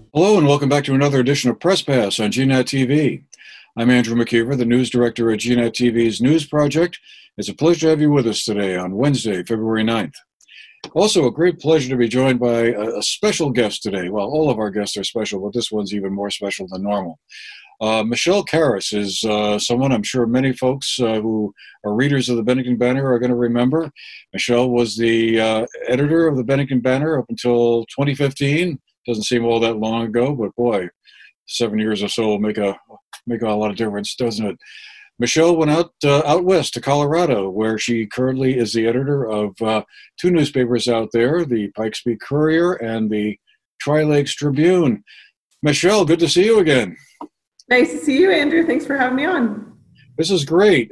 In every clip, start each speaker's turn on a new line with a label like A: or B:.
A: Hello and welcome back to another edition of Press Pass on GNAT TV. I'm Andrew McKeever, the news director at GNAT TV's News Project. It's a pleasure to have you with us today on Wednesday, February 9th. Also, a great pleasure to be joined by a special guest today. Well, all of our guests are special, but this one's even more special than normal. Michelle Karras is someone I'm sure many folks who are readers of the Bennington Banner are going to remember. Michelle was the editor of the Bennington Banner up until 2015. Doesn't seem all that long ago, but boy, 7 years or so will make a lot of difference, doesn't it? Michelle went out west to Colorado, where she currently is the editor of two newspapers out there, the Pikes Peak Courier and the Tri-Lakes Tribune. Michelle, good to see you again.
B: Nice to see you, Andrew. Thanks for having me on.
A: This is great.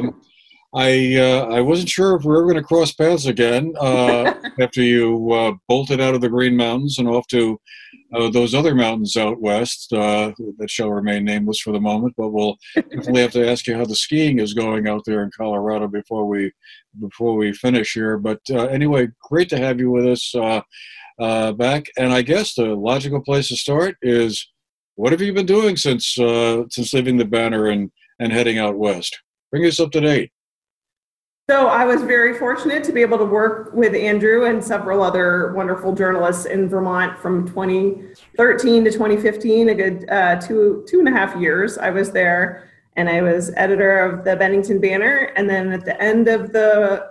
A: I wasn't sure if we were going to cross paths again after you bolted out of the Green Mountains and off to those other mountains out west that shall remain nameless for the moment. But we'll definitely have to ask you how the skiing is going out there in Colorado before we finish here. But anyway, great to have you with us back. And I guess the logical place to start is, what have you been doing since leaving the Banner and heading out west? Bring us up to date.
B: So I was very fortunate to be able to work with Andrew and several other wonderful journalists in Vermont from 2013 to 2015, a good two and a half years I was there, and I was editor of the Bennington Banner. And then at the end of the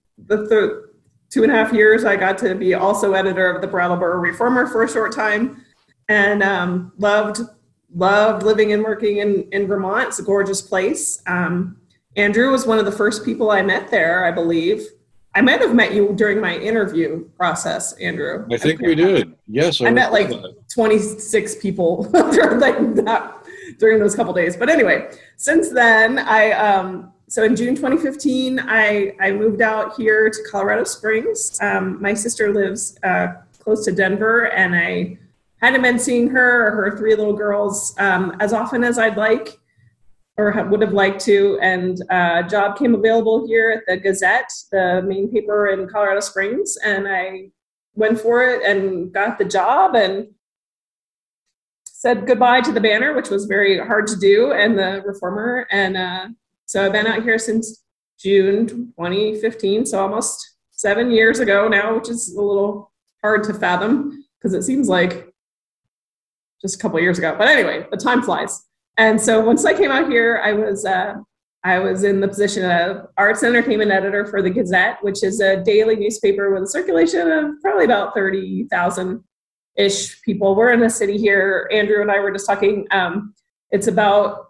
B: 2.5 years, I got to be also editor of the Brattleboro Reformer for a short time, and loved living and working in Vermont. It's a gorgeous place. Andrew was one of the first people I met there, I believe. I might have met you during my interview process, Andrew.
A: I think we did. Yes.
B: I met like 26 people during those couple days. But anyway, since then, so in June 2015, I moved out here to Colorado Springs. My sister lives close to Denver, and I hadn't been seeing her three little girls as often as I'd like, or would have liked to, and a job came available here at the Gazette, the main paper in Colorado Springs, and I went for it and got the job and said goodbye to the Banner, which was very hard to do, and the Reformer, and so I've been out here since June 2015, so almost 7 years ago now, which is a little hard to fathom because it seems like just a couple of years ago, but anyway, the time flies. And so once I came out here, I was in the position of arts and entertainment editor for the Gazette, which is a daily newspaper with a circulation of probably about 30,000-ish people. We're in a city here, Andrew and I were just talking, it's about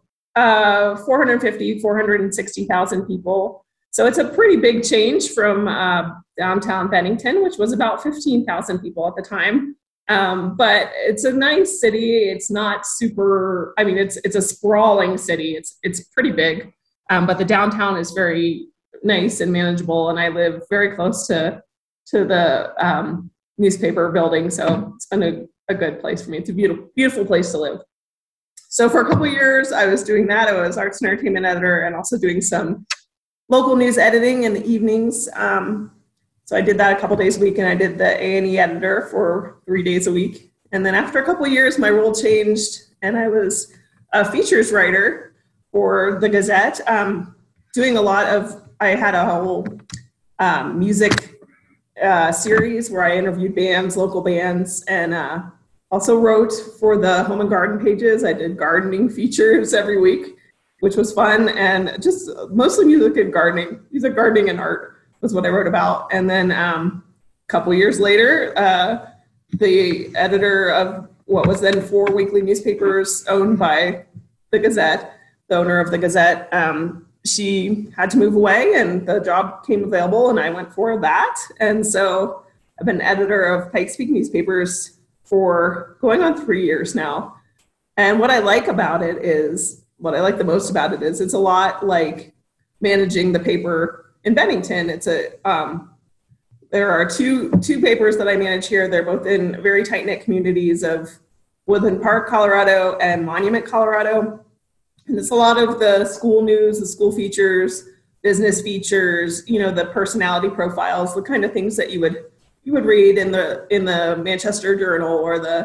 B: 460,000 people. So it's a pretty big change from downtown Bennington, which was about 15,000 people at the time. But it's a nice city. It's not super, I mean, it's a sprawling city. It's pretty big, but the downtown is very nice and manageable. And I live very close to the newspaper building. So it's been a good place for me. It's a beautiful place to live. So for a couple of years, I was doing that. I was arts and entertainment editor and also doing some local news editing in the evenings. So I did that a couple days a week, and I did the A&E editor for 3 days a week. And then after a couple of years, my role changed, and I was a features writer for the Gazette, doing a lot of, I had a whole music series where I interviewed bands, local bands, and also wrote for the home and garden pages. I did gardening features every week, which was fun, and just mostly music, gardening and art was what I wrote about. And then a couple years later, the editor of what was then 4 weekly newspapers owned by the Gazette, the owner of the Gazette, she had to move away and the job came available and I went for that. And so I've been editor of Pikes Peak newspapers for going on 3 years now. And what I like the most about it is it's a lot like managing the paper in Bennington. There are two papers that I manage here. They're both in very tight-knit communities of Woodland Park, Colorado, and Monument, Colorado. And it's a lot of the school news, the school features, business features, the personality profiles, the kind of things that you would read in the Manchester Journal or the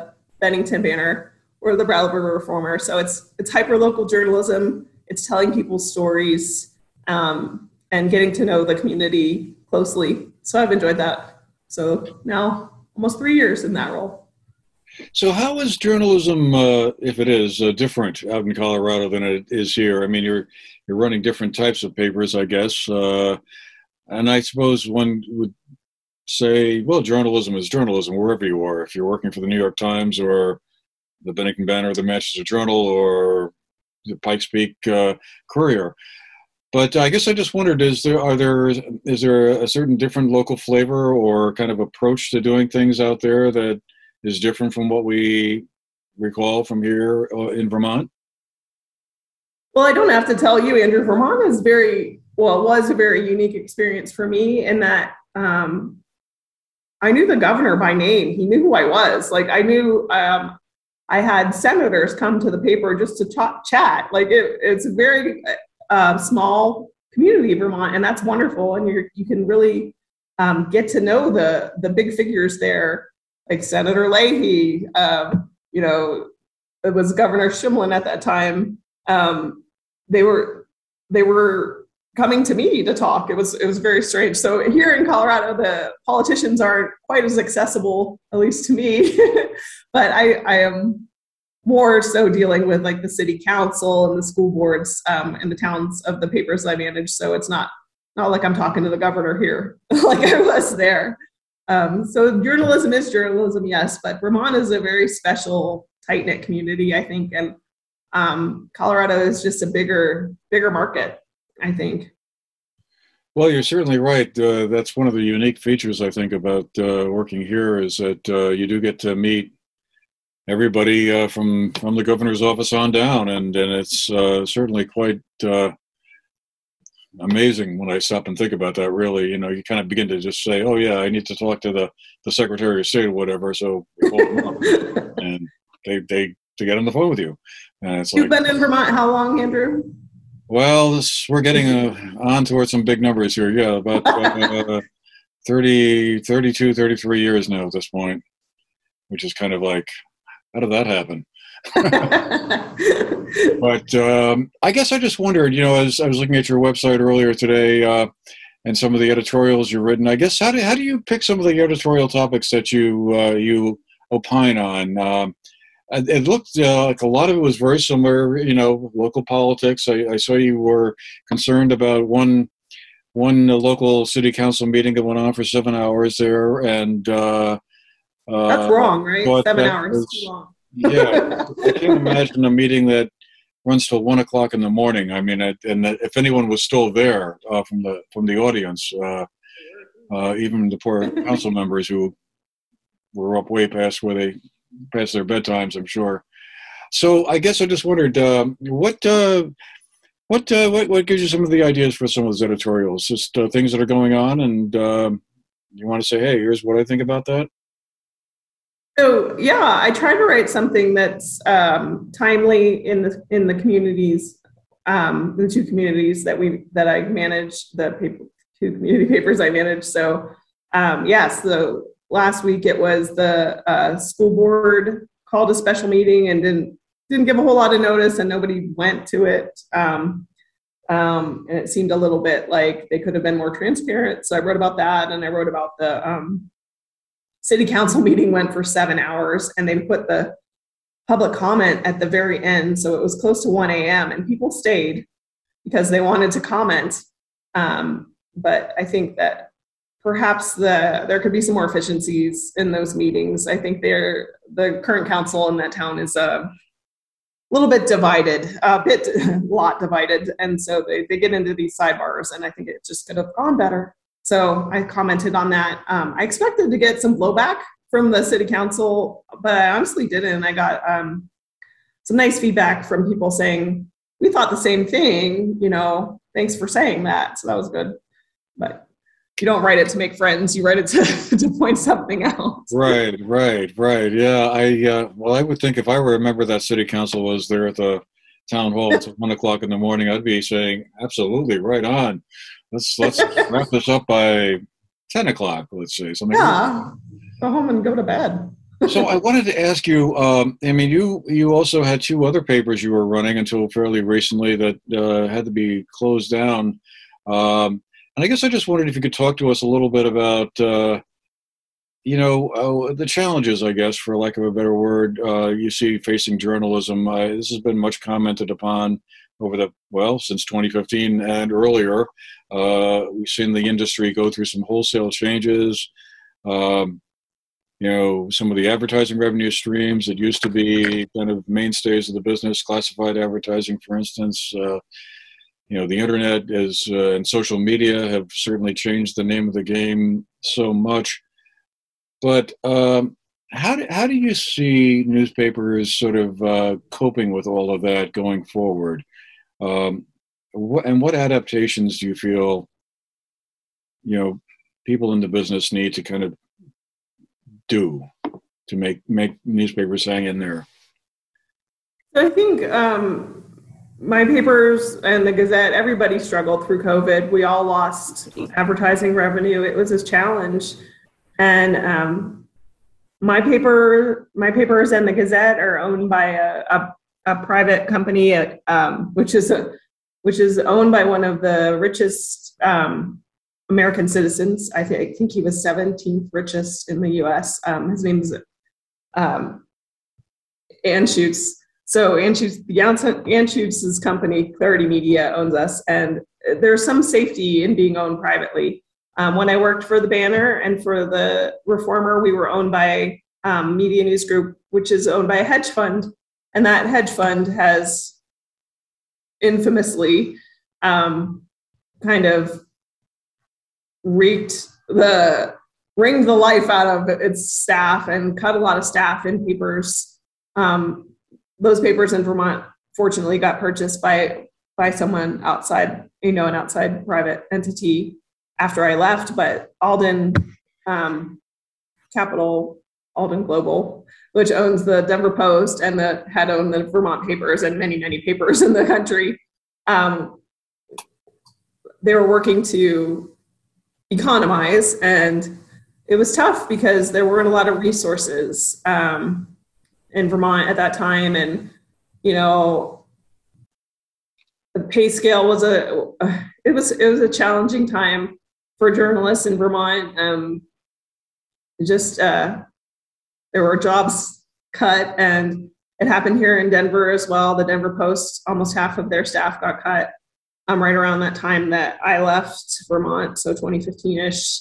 B: Bennington Banner or the Brattleboro Reformer. So it's hyper-local journalism. It's telling people's stories and getting to know the community closely. So I've enjoyed that. So now almost 3 years in that role.
A: So how is journalism, if it is, different out in Colorado than it is here? I mean, you're running different types of papers, I guess. And I suppose one would say, well, journalism is journalism wherever you are. If you're working for the New York Times or the Bennington Banner, or the Manchester Journal, or the Pikes Peak Courier. But I guess I just wondered, is there a certain different local flavor or kind of approach to doing things out there that is different from what we recall from here in Vermont?
B: Well, I don't have to tell you, Andrew, Vermont was a very unique experience for me in that I knew the governor by name. He knew who I was. Like I knew I had senators come to the paper just to chat. Like it's a very small community, Vermont, and that's wonderful. And you can really get to know the big figures there, like Senator Leahy. It was Governor Shumlin at that time. They were coming to me to talk. It was very strange. So here in Colorado, the politicians aren't quite as accessible, at least to me. But I am more so dealing with like the city council and the school boards and the towns of the papers I manage. So it's not like I'm talking to the governor here, like I was there. So journalism is journalism, yes, but Vermont is a very special, tight-knit community, I think, and Colorado is just a bigger market, I think.
A: Well, you're certainly right. That's one of the unique features, I think, about working here is that you do get to meet everybody from the governor's office on down, and it's certainly quite amazing when I stop and think about that. Really, you kind of begin to just say, "Oh yeah, I need to talk to the Secretary of State or whatever." So we call them up, and they get on the phone with you. And it's
B: You've been in Vermont how long, Andrew?
A: Well, we're getting on towards some big numbers here. Yeah, about 32, 33 years now at this point, which is kind of like, how did that happen? But I guess I just wondered, as I was looking at your website earlier today and some of the editorials you've written, I guess, how do you pick some of the editorial topics that you opine on? It looked like a lot of it was very similar, local politics. I saw you were concerned about one local city council meeting that went on for 7 hours there, and
B: that's wrong, right? 7 hours too long.
A: Yeah, I can't imagine a meeting that runs till 1 o'clock in the morning. I mean, and if anyone was still there from the audience, even the poor council members who were up way past past their bedtimes, I'm sure. So I guess I just wondered, what gives you some of the ideas for some of those editorials? Just things that are going on, and you want to say, hey, here's what I think about that?
B: So yeah, I try to write something that's timely in the communities, the two communities that I manage, two community papers I manage. So yes, the last week it was the school board called a special meeting and didn't give a whole lot of notice, and nobody went to it. And it seemed a little bit like they could have been more transparent. So I wrote about that, and I wrote about the city council meeting went for 7 hours, and they put the public comment at the very end. So it was close to 1 a.m. and people stayed because they wanted to comment. But I think that perhaps there could be some more efficiencies in those meetings. I think the current council in that town is a little bit divided, a lot divided. And so they get into these sidebars, and I think it just could have gone better. So I commented on that. I expected to get some blowback from the city council, but I honestly didn't. I got some nice feedback from people saying, we thought the same thing, thanks for saying that. So that was good. But you don't write it to make friends. You write it to point something out. Right.
A: Yeah, I would think if I were a member of that city council was there at the town hall at 1 o'clock in the morning, I'd be saying, absolutely, right on. Let's wrap this up by 10 o'clock, let's say. Something
B: yeah, go home and go to bed.
A: So I wanted to ask you. I mean, you also had two other papers you were running until fairly recently that had to be closed down. And I guess I just wondered if you could talk to us a little bit about the challenges, I guess, for lack of a better word, you see facing journalism. This has been much commented upon over since 2015 and earlier. We've seen the industry go through some wholesale changes. Um, some of the advertising revenue streams that used to be kind of mainstays of the business, classified advertising, for instance. The internet and social media have certainly changed the name of the game so much. But how do you see newspapers sort of coping with all of that going forward? What adaptations do you feel people in the business need to kind of do to make newspapers hang in there?
B: I think my papers and the Gazette, everybody struggled through COVID. We all lost advertising revenue. It was a challenge. And my papers and the Gazette are owned by a private company, which is owned by one of the richest American citizens. I think he was 17th richest in the U.S. His name is Anschutz. So Anschutz's company, Clarity Media, owns us, and there's some safety in being owned privately. When I worked for the Banner and for the Reformer, we were owned by Media News Group, which is owned by a hedge fund, and that hedge fund has infamously kind of wringed the life out of its staff and cut a lot of staff in papers. Those papers in Vermont, fortunately, got purchased by someone outside, an outside private entity after I left. But Alden Global, which owns the Denver Post and had owned the Vermont papers and many, many papers in the country, they were working to economize, and it was tough because there weren't a lot of resources in Vermont at that time, and the pay scale was it was a challenging time for journalists in Vermont. There were jobs cut, and it happened here in Denver as well. The Denver Post, almost half of their staff got cut right around that time that I left Vermont, so 2015-ish.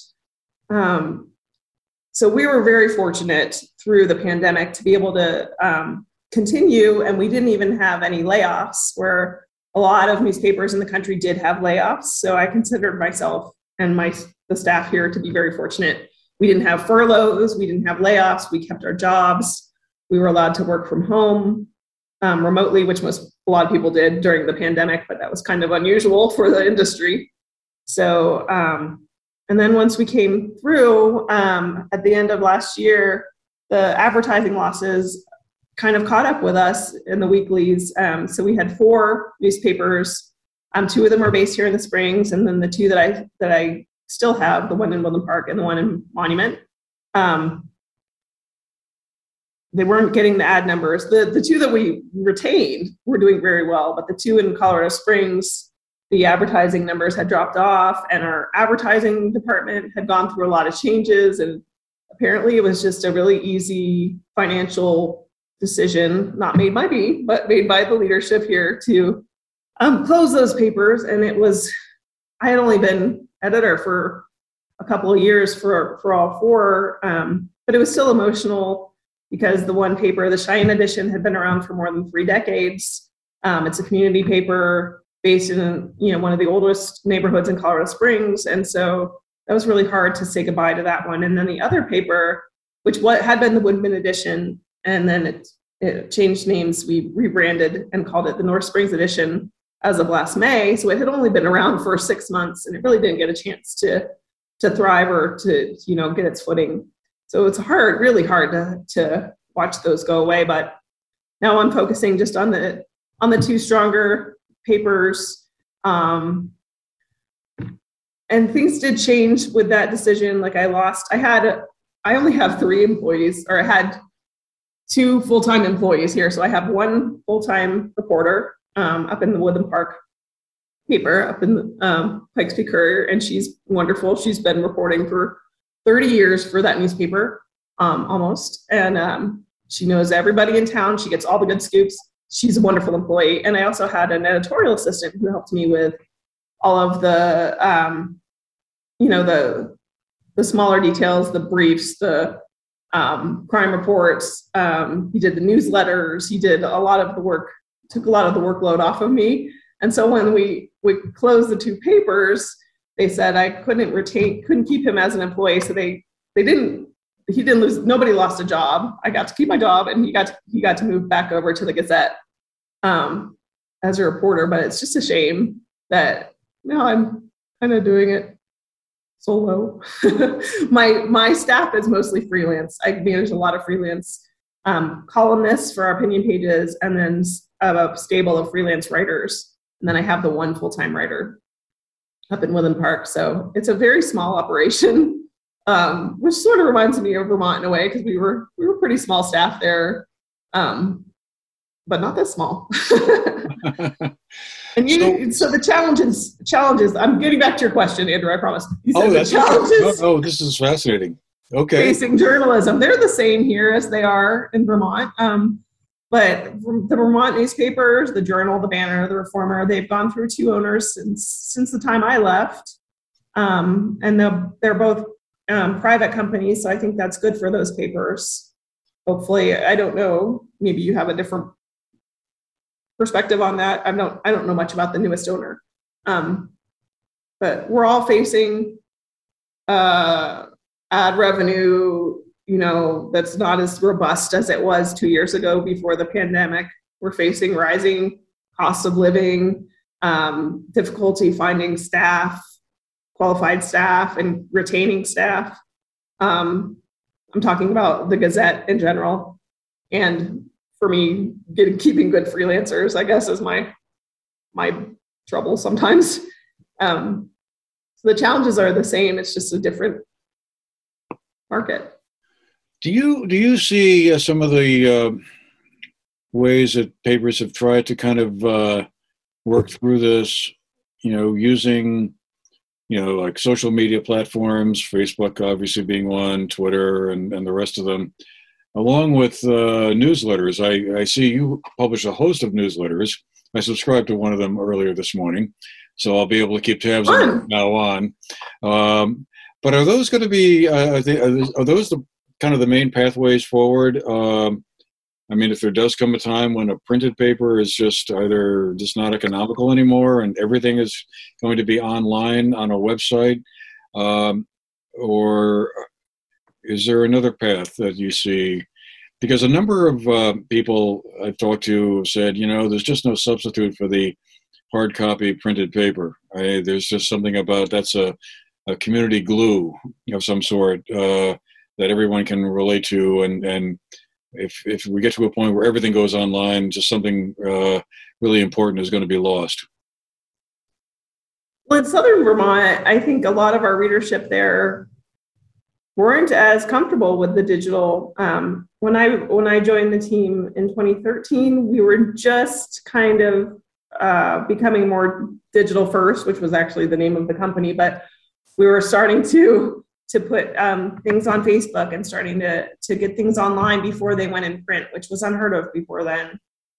B: So we were very fortunate through the pandemic to be able to continue, and we didn't even have any layoffs, where a lot of newspapers in the country did have layoffs. So I considered myself and the staff here to be very fortunate. We didn't have furloughs, we didn't have layoffs, we kept our jobs. We were allowed to work from home remotely, which a lot of people did during the pandemic, but that was kind of unusual for the industry. So, and then once we came through at the end of last year, the advertising losses kind of caught up with us in the weeklies. So we had 4 newspapers. 2 of them are based here in the Springs, and then the 2 that I still have, the one in Woodland Park and the one in Monument, they weren't getting the ad numbers. The 2 that we retained were doing very well, but the 2 in Colorado Springs, the advertising numbers had dropped off, and our advertising department had gone through a lot of changes, and apparently it was just a really easy financial decision, not made by me, but made by the leadership here, to close those papers. And I had only been editor for a couple of years for all 4, but it was still emotional because the one paper, the Cheyenne edition, had been around for more than 3 decades. It's a community paper based in one of the oldest neighborhoods in Colorado Springs, and so that was really hard to say goodbye to that one. And then the other paper, which had been the Woodman edition, and then it changed names. We rebranded and called it the North Springs edition as of last May. So it had only been around for 6 months, and it really didn't get a chance to thrive or to get its footing. So it's really hard to watch those go away. But now I'm focusing just on the 2 stronger papers. And things did change with that decision. Like I had I only have 3 employees, or I had 2 full-time employees here. So I have 1 full-time reporter up in the Woodland Park paper, up in the Pikes Peak Courier, and she's wonderful. She's been reporting for 30 years for that newspaper, almost. And she knows everybody in town. She gets all the good scoops. She's a wonderful employee. And I also had an editorial assistant who helped me with all of the, the smaller details, the briefs, the crime reports. He did the newsletters. He did a lot of the work, took a lot of the workload off of me. And so when we closed the 2 papers, they said I couldn't keep him as an employee. So he didn't lose, nobody lost a job. I got to keep my job, and he got to move back over to the Gazette as a reporter. But it's just a shame that now I'm kind of doing it solo. My staff is mostly freelance. I manage a lot of freelance columnists for our opinion pages, and then a stable of freelance writers. And then I have the 1 full-time writer up in Woodland Park. So it's a very small operation, which sort of reminds me of Vermont in a way, because we were pretty small staff there, but not that small. And so the challenges. I'm getting back to your question, Andrew. I promise.
A: That's challenges. Oh, this is fascinating. Okay.
B: Facing journalism, they're the same here as they are in Vermont. But the Vermont newspapers, the Journal, the Banner, the Reformer, they've gone through 2 owners since the time I left, and they're both private companies. So I think that's good for those papers. Hopefully, I don't know. Maybe you have a different perspective on that. I don't know much about the newest owner, but we're all facing ad revenue, that's not as robust as it was 2 years ago before the pandemic. We're facing rising costs of living, difficulty finding staff, qualified staff, and retaining staff. I'm talking about the Gazette in general. And for me, keeping good freelancers, I guess, is my trouble sometimes. So the challenges are the same. It's just a different market.
A: Do you see some of the ways that papers have tried to kind of work through this, using, like social media platforms, Facebook obviously being one, Twitter, and the rest of them, along with newsletters? I see you publish a host of newsletters. I subscribed to one of them earlier this morning, so I'll be able to keep tabs on it from now on. But are those going to be, are those the kind of the main pathways forward? If there does come a time when a printed paper is just either just not economical anymore and everything is going to be online on a website, or is there another path that you see? Because a number of people I've talked to have said, there's just no substitute for the hard copy printed paper. There's just something about that's a community glue of some sort that everyone can relate to, and if we get to a point where everything goes online, just something really important is going to be lost.
B: Well, in Southern Vermont, I think a lot of our readership there weren't as comfortable with the digital. When I joined the team in 2013, we were just kind of becoming more digital first, which was actually the name of the company, but we were starting to put things on Facebook and starting to get things online before they went in print, which was unheard of before then.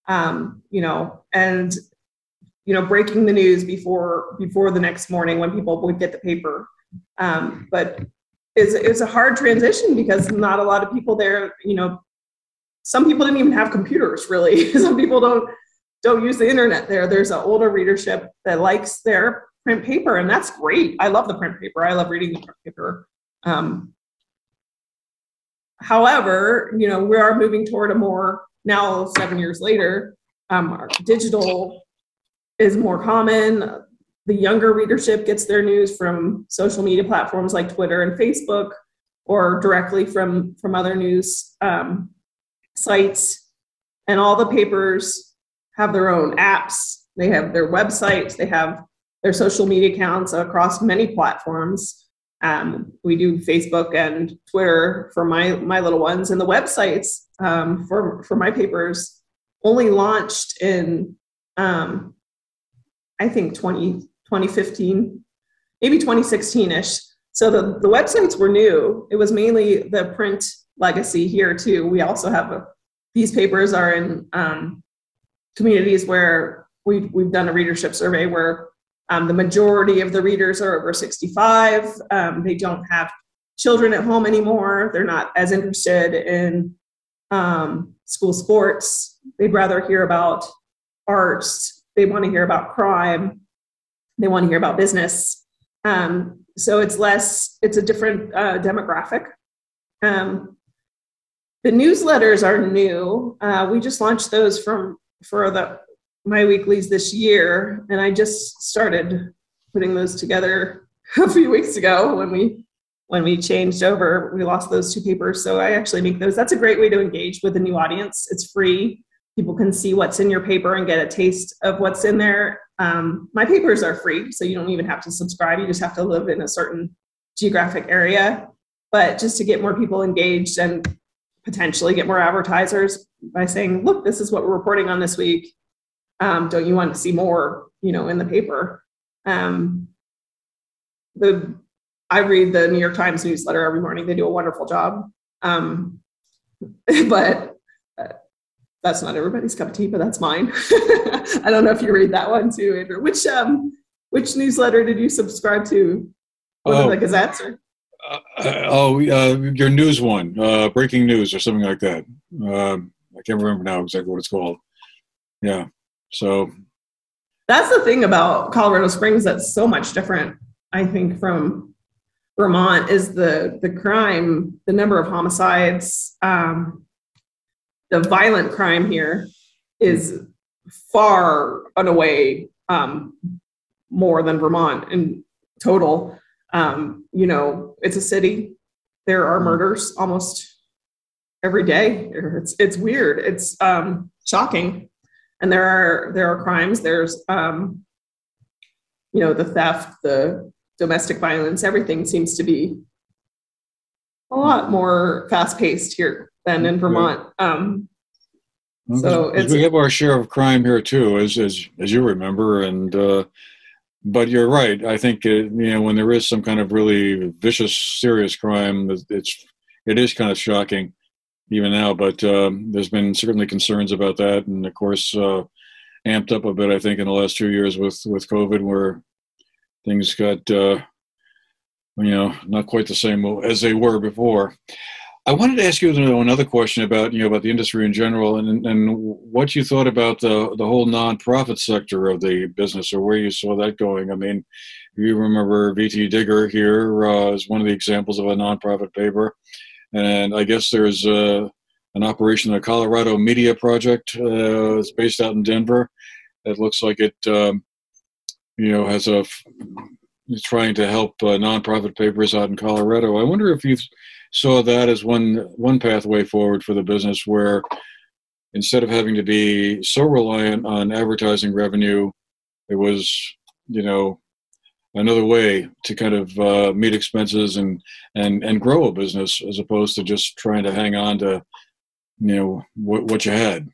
B: Breaking the news before the next morning when people would get the paper. But it's a hard transition because not a lot of people there, some people didn't even have computers really. Some people don't use the internet there. There's an older readership that likes their print paper, and that's great. I love the print paper. I love reading the print paper. However, we are moving toward a more, now 7 years later, digital is more common. The younger readership gets their news from social media platforms like Twitter and Facebook, or directly from other news sites. And all the papers have their own apps. They have their websites. They have their social media accounts across many platforms. We do Facebook and Twitter for my little ones, and the websites for my papers only launched in I think 2015, maybe 2016-ish. So the websites were new. It was mainly the print legacy here too. We also have these papers are in communities where we've done a readership survey where the majority of the readers are over 65. They don't have children at home anymore. They're not as interested in school sports. They'd rather hear about arts. They want to hear about crime. They want to hear about business. So it's a different demographic. The newsletters are new. We just launched those for my weeklies this year, and I just started putting those together a few weeks ago when we changed over. We lost those 2 papers, so I actually make those. That's a great way to engage with a new audience. It's free. People can see what's in your paper and get a taste of what's in there. My papers are free, so you don't even have to subscribe. You just have to live in a certain geographic area. But just to get more people engaged and potentially get more advertisers by saying, look, this is what we're reporting on this week. Don't you want to see more, in the paper? I read the New York Times newsletter every morning. They do a wonderful job. But that's not everybody's cup of tea, but that's mine. I don't know if you read that one too, Andrew. Which newsletter did you subscribe to? The Gazettes?
A: Your news one, breaking news or something like that. I can't remember now exactly what it's called. Yeah. So
B: that's the thing about Colorado Springs that's so much different, I think, from Vermont is the crime, the number of homicides, the violent crime here is far and away more than Vermont in total. It's a city. There are murders almost every day. It's weird. It's shocking. And there are crimes. There's the theft, the domestic violence. Everything seems to be a lot more fast-paced here than in Vermont. So
A: we have our share of crime here too, as you remember, and but you're right. I think when there is some kind of really vicious, serious crime, it is kind of shocking even now. But there's been certainly concerns about that, and of course amped up a bit. I think in the last 2 years with COVID, where things got not quite the same as they were before. I wanted to ask you another question about the industry in general, and what you thought about the whole nonprofit sector of the business, or where you saw that going. I mean, you remember VT Digger here is one of the examples of a nonprofit paper, and I guess there's an operation, the Colorado Media Project. It's based out in Denver. It looks like it has is trying to help nonprofit papers out in Colorado. I wonder if you saw that as one pathway forward for the business, where instead of having to be so reliant on advertising revenue, it was another way to kind of meet expenses and grow a business, as opposed to just trying to hang on to what you had.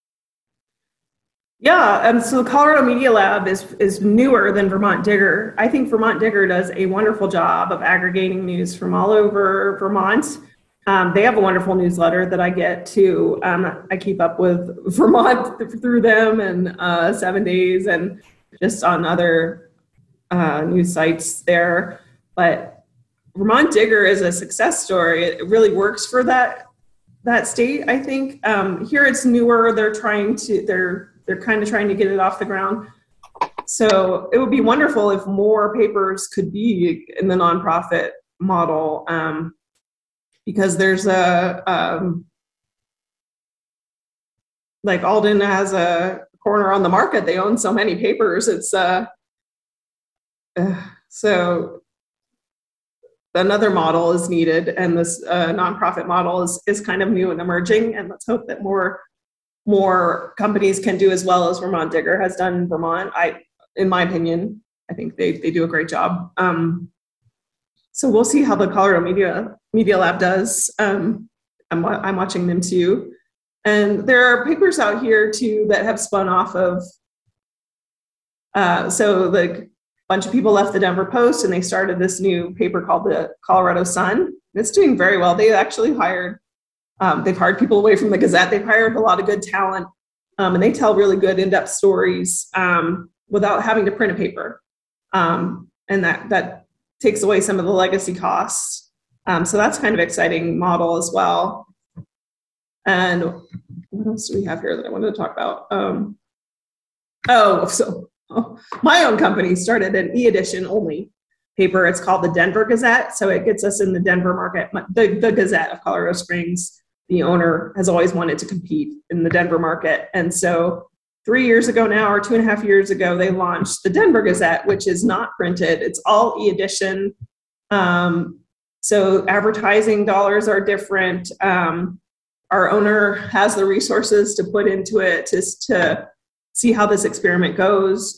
B: Yeah, and so the Colorado Media Lab is newer than Vermont Digger. I think Vermont Digger does a wonderful job of aggregating news from all over Vermont. They have a wonderful newsletter that I get to. I keep up with Vermont through them and 7 Days and just on other news sites there. But Vermont Digger is a success story. It really works for that state, I think. Here it's newer. They're kind of trying to get it off the ground. So it would be wonderful if more papers could be in the nonprofit model, because there's like Alden has a corner on the market. They own so many papers. It's so another model is needed, and this nonprofit model is kind of new and emerging. And let's hope that more companies can do as well as Vermont Digger has done in Vermont. In my opinion, I think they do a great job. So we'll see how the Colorado Media Lab does. I'm watching them too. And there are papers out here too that have spun off of, so like a bunch of people left the Denver Post and they started this new paper called the Colorado Sun. It's doing very well. They actually they've hired people away from the Gazette. They've hired a lot of good talent, and they tell really good in-depth stories without having to print a paper. And that takes away some of the legacy costs. So that's kind of exciting model as well. And what else do we have here that I wanted to talk about? My own company started an e-edition only paper. It's called the Denver Gazette. So it gets us in the Denver market. The Gazette of Colorado Springs, the owner has always wanted to compete in the Denver market. And so 3 years ago now, or 2.5 years ago, they launched the Denver Gazette, which is not printed. It's all e-edition. So advertising dollars are different. Our owner has the resources to put into it to see how this experiment goes.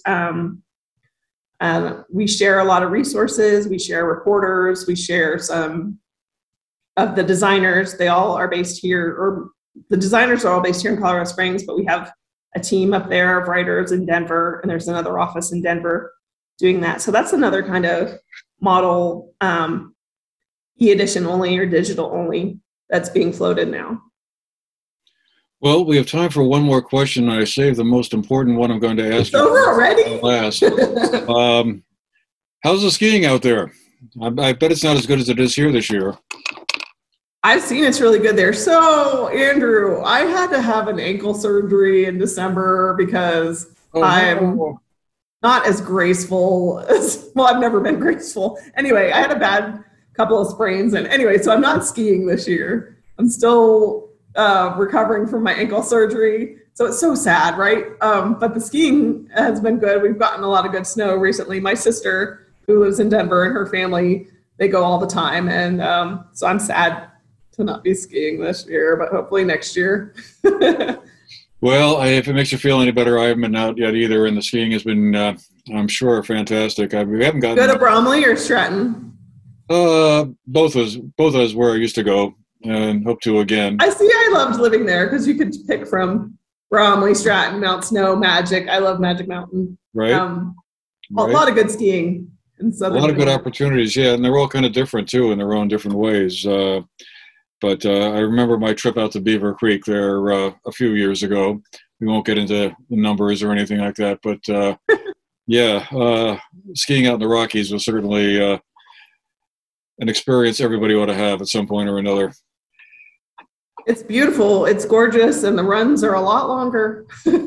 B: We share a lot of resources. We share reporters. We share some of the designers. They all are based here, or the designers are all based here in Colorado Springs, but we have a team up there of writers in Denver, and there's another office in Denver doing that. So that's another kind of model, e-edition only or digital only, that's being floated now.
A: Well, we have time for one more question. I saved the most important one I'm going to ask you.
B: Over already?
A: Last. How's the skiing out there? I bet it's not as good as it is here this year.
B: I've seen it's really good there. So, Andrew, I had to have an ankle surgery in December because I'm not as graceful as, well, I've never been graceful. Anyway, I had a bad couple of sprains. And anyway, so I'm not skiing this year. I'm still recovering from my ankle surgery. So it's so sad, right? But the skiing has been good. We've gotten a lot of good snow recently. My sister, who lives in Denver, and her family, they go all the time. And so I'm sad to not be skiing this year, but hopefully next year.
A: Well, if it makes you feel any better, I haven't been out yet either, and the skiing has been, I'm sure, fantastic. We haven't gotten...
B: Go to Bromley or Stratton?
A: Both is where I used to go, and hope to again.
B: I loved living there because you could pick from Bromley, Stratton, Mount Snow, Magic. I love Magic Mountain.
A: Right.
B: A lot of good skiing in southern.
A: A lot of good opportunities, yeah, and they're all kind of different too in their own different ways. But I remember my trip out to Beaver Creek there a few years ago. We won't get into the numbers or anything like that, but skiing out in the Rockies was certainly an experience everybody ought to have at some point or another.
B: It's beautiful. It's gorgeous, and the runs are a lot longer.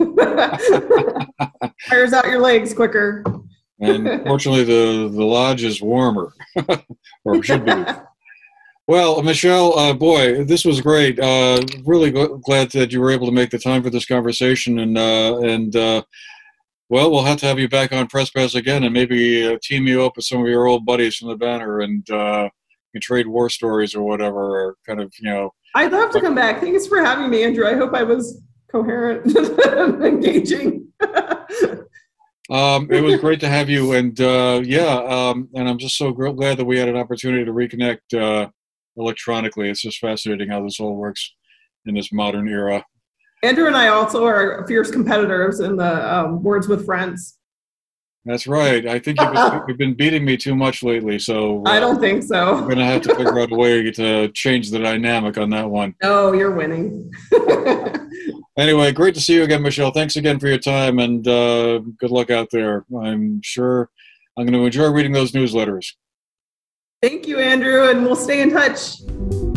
B: Tires out your legs quicker.
A: And fortunately, the lodge is warmer, or should be. Well, Michelle, boy, this was great. Really glad that you were able to make the time for this conversation, and well, we'll have to have you back on Press Pass again, and maybe team you up with some of your old buddies from the Banner, and you can trade war stories or whatever, or kind of,
B: I'd love to come back. Thanks for having me, Andrew. I hope I was coherent and engaging.
A: It was great to have you, and and I'm just so glad that we had an opportunity to reconnect electronically. It's just fascinating how this all works in this modern era.
B: Andrew and I also are fierce competitors in the Words with Friends.
A: That's right. I think you've been beating me too much lately, so
B: I don't think so.
A: We're going to have to figure out a way to change the dynamic on that one.
B: No, you're winning.
A: Anyway, great to see you again, Michelle. Thanks again for your time, and good luck out there. I'm sure I'm going to enjoy reading those newsletters.
B: Thank you, Andrew, and we'll stay in touch.